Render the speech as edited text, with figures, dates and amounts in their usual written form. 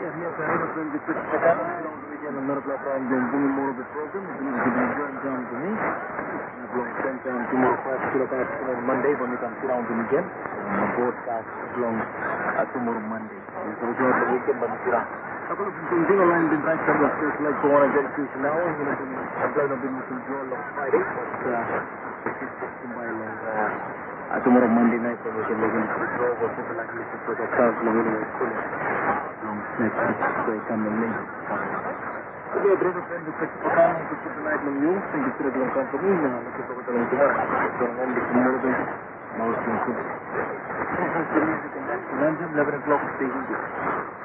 Yes, I understand the quick again, another platform, doing more of the program, join down to me. Same time tomorrow, 5 on Monday, when we come sit down to me again. Broadcast long tomorrow Monday. So we join the weekend, but we sit down. Couple of things online been right some of just like Corona verification now, and you know, I'm planning on being control on Friday, but tomorrow Monday night, when we can make it control, or something like this, for the stars, long next week, coming in. Jadi berapa friend di sekolah untuk tonight menu, yang kita dalam company, yang kita coba dalam tomorrow, jangan di tomorrow tu mau singkir. Nanti 11 o'clock stay here.